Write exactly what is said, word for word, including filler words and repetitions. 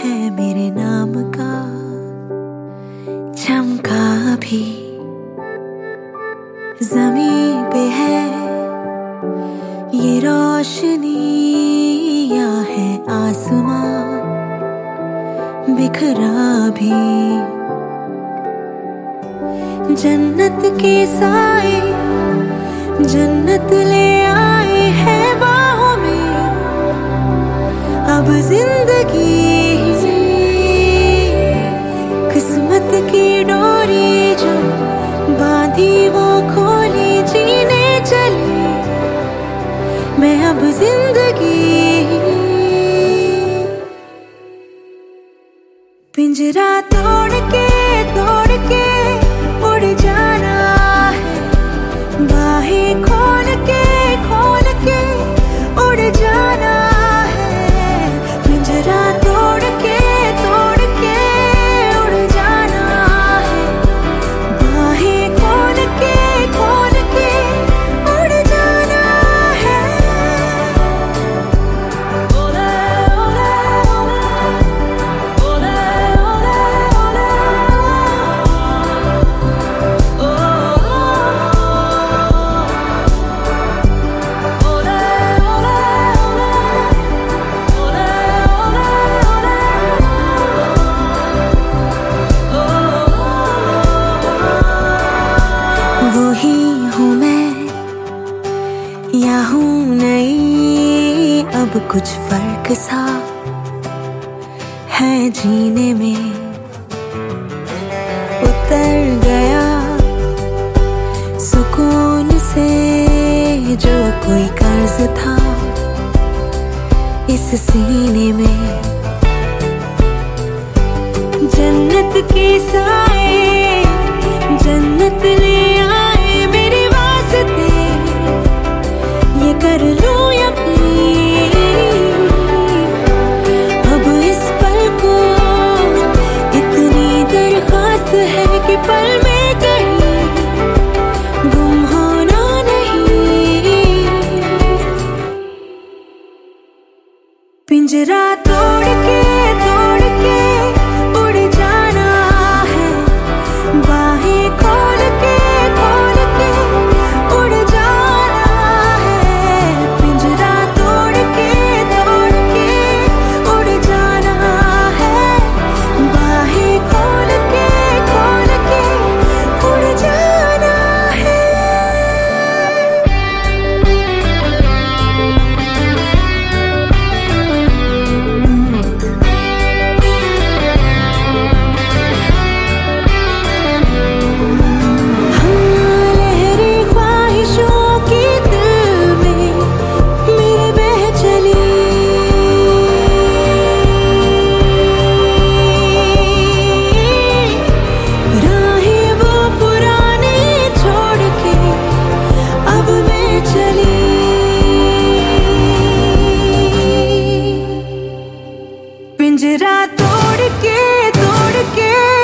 है मेरे नाम का चमका भी ज़मीं पे है ये रोशनी या है आसमां बिखरा भी। जन्नत के साए जन्नत ले आए हैं बाहों में, अब जिंदगी किस्मत की डोरी जो बांधी वो खोली जीने चली मैं अब जिंदगी। पिंजरा तोड़ के तोड़ के उड़ जाना है, बाहें खोल के खोल के उड़ जाना है। पिंजरा तोड़ के तोड़ के उड़ जाना है, बाहें खोल के खोल के उड़ जाना है। ओले ओले ओले ओले वही हूँ मैं या हूँ नई, अब कुछ फर्क सा है जीने में। उतर गया सुकून से जो कोई कर्ज था इस सीने में। जन्नत के साए जन्नत ले आए मेरे वास्ते, ये कर लूं यकीन अब इस पल को। इतनी दरख्वास्त है कि पल में कहीं गुम होना नहीं। पिंजरा तोड़ के तोड़ के उड़ जाना है, बाहें खोल के खोल के उड़ जाना है। पिंजरा तोड़ के तोड़ के उड़ जाना है, बाहें खोल के खोल के उड़ जाना है। पिंजरा तोड़ के तोड़ के